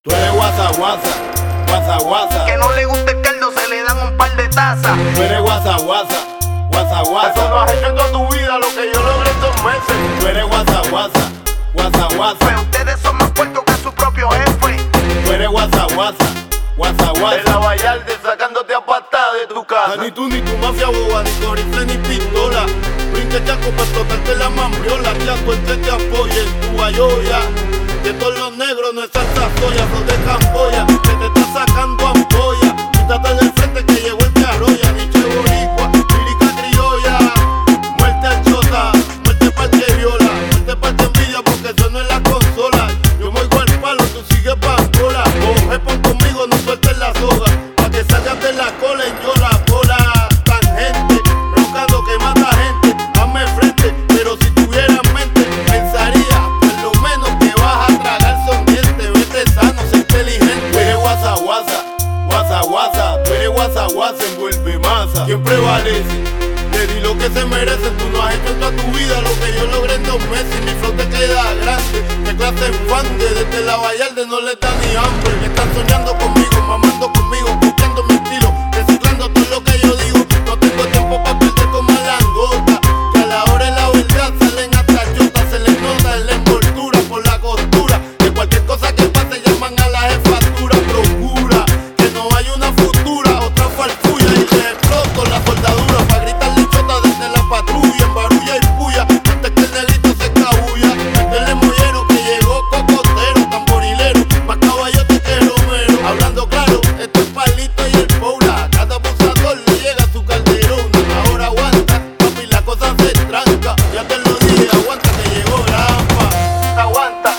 Tú eres guasa, guasa, guasa, guasa. Que no le gusta el caldo, se le dan un par de tazas. Tú eres guasa, guasa, guasa, guasa. Eso no has hecho en toda tu vida lo que yo logré en 2 meses. Tú eres guasa, guasa, guasa, guasa. Pero ustedes son más puercos que su propio jefe. Tú eres guasa, guasa, guasa, guasa. En la Vallarde sacándote a patada de tu casa. Ni tú ni tu mafia boba, ni tu rifle ni pistola. Brinque chaco para explotarte la mambriola. Que a tu que te apoye en tu bayoya. Que todos los negros no es salsa soya, son de Camboya. Que te está sacando ampolla. Quítate del frente que llegó el que arrolla. Niche boricua, lírica criolla. Muerte al chota, muerte pa'l que viola. Muerte pa'l que envidia porque eso no es la consola. Yo me oigo el palo, tú sigues pancola. Coge por conmigo, no sueltes la soga. Pa' que salgas de la cola en yo la bola. Tangente, roncando que mata gente. Hazme frente, pero si tuvieras mente, pensaría por lo menos que vas a tragar son dientes. Vete sano, sé inteligente. Tú eres guasa, guasa, guasa, guasa. Tú eres guasa, guasa, envuelve masa. ¿Quién prevalece? Te di lo que se merece. Tú no has hecho en toda tu vida lo que yo logré en 2 meses. Y mi flow te queda grande. ¿Qué clase de fan desde la Vallarde no le da ni hambre? Están soñando conmigo, mamando conmigo, copiando mi estilo, reciclando todo lo que yo digo. No tengo tiempo para perder como langota. Que a la hora de la verdad salen hasta chotas. Se les nota en la envoltura por la costura. Que cualquier cosa que pase llaman a la jefatura. Procura que no haya una futura, otra farfulla y le exploto la soldadura. Pa' gritarle chota desde la patrulla, en barulla y puya, antes que el negrito se escabulla. Métele mollero que llegó cocotero, tamborilero, más caballote que romero. Hablando claro, esto es palito y el poula. Cada abusador le llega a su calderón. Ahora aguanta, papi, la cosa se tranca. Ya te lo dije, aguanta que llegó Rampa. Aguanta,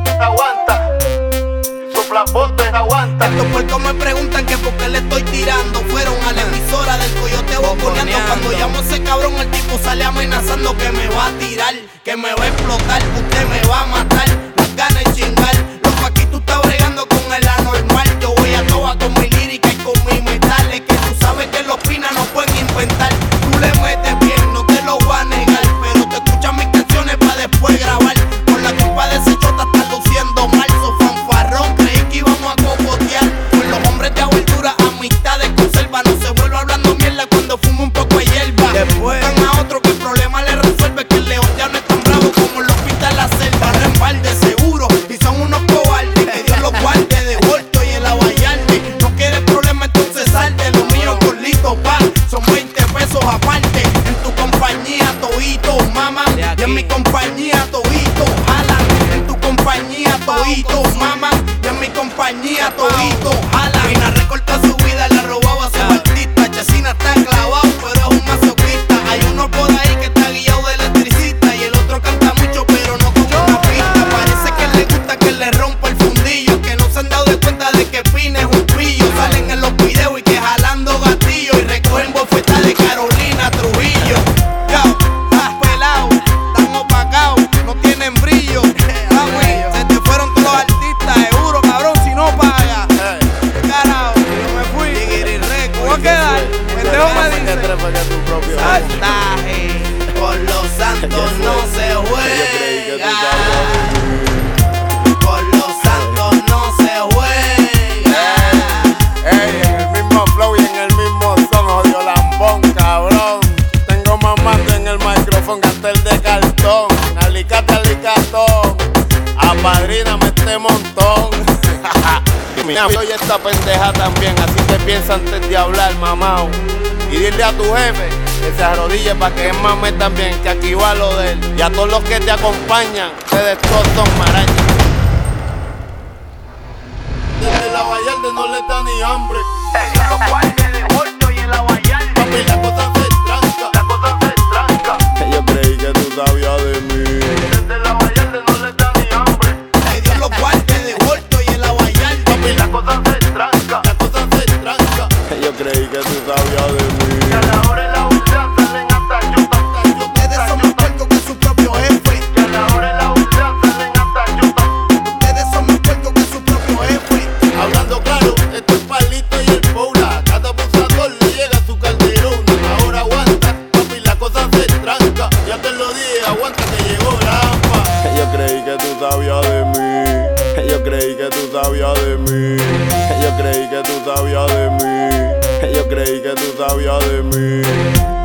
aguanta. Sopla bote, aguanta. Estos puercos me preguntan que por qué le estoy tirando. Fueron a la emisora del Coyote boconeando. Cuando llamo a ese cabrón, el tipo sale amenazando que me va a tirar, que me va a explotar, usted me va a matar. Las ganas de chingar, loco, aquí tú estás bregando con el anormal. Yo voy a toa con mi lírica y con mi metal. Es que tú sabes que los pinas no pueden inventar. Tú le metes bien, no te lo voy a negar, pero te escuchan mis canciones para después grabar. Por la culpa de ese chota estás luciendo mal. So fanfarrón, creí que íbamos a cocotear. Con los hombres de abertura, amistades conserva. No se vuelve hablando mierda cuando fumo un poco de hierba. Después buscan a otro que el problema le resuelve. Que el león ya no es tan bravo como lo pinta en la selva. Rembal de seguro y son unos cobardes. Que Dios los guarde de Volto y en la Vallarde. No quieres problema, entonces salte. Lo mío con Lito pa, son 20 pesos aparte. En tu compañía todito mama, y en mi compañía todito jalan. En tu compañía todito mama, y en mi compañía todito jalan. Vina recorta su vida, le robaba a su artista. Chesina está clavado, pero es un masoquista. Hay uno por ahí que está guiado de electricista, y el otro canta mucho, pero no con una pista. Parece que le gusta que le rompa el fundillo, que no se han dado de cuenta de que Pina es un pillo. Salen en los videos y que jalando gatillo, y recogen bofetas de Carolina Trujillo. Yo, pelado, están opacados, no tienen brillo. Se te fueron todos los artistas, seguro, cabrón, si no pagas. Carajo, yo me fui. ¿Cómo va a quedar? Pendejo me dice. Saltaje, por los santos no se juega. Por los santos no se juega. Ey, en el mismo flow y en el mismo son, jodió lambón, cabrón. Tengo mamando en el micrófono cartel de cartón. Alicate, alicatón. Apadríname este montón. Soy esta pendeja también, así que piensa antes de hablar, mamao. Y dile a tu jefe que se arrodille para que él mame también, que aquí va lo de él. Y a todos los que te acompañan, ustedes todos son marañas. Desde la Vallarde no le da ni hambre. En los guardias de Volto y en la Vallarde. Papi, la cosa se tranca. La cosa se tranca. Yo creí que tú sabías de mí. Desde la Vallarde no le da ni hambre. Que Dios los guarde de Volto y en la Vallarde. Papi, la cosa se tranca. La cosa se tranca. Yo creí que tú sabías de mí. Que a la hora de la verdad salen hasta chotas. Ustedes son más puercos que su propio jefe. Que a la hora de la verdad salen hasta chotas. Ustedes son más puercos que su propio jefe. Hablando claro, esto es palito y el poula. Cada abusador le llega a su calderón. Ahora aguanta, papi, la cosa se tranca. Ya te lo dije, aguanta. mí. Yo creí que tú sabías de mí. Yo creí que tú sabías de mí.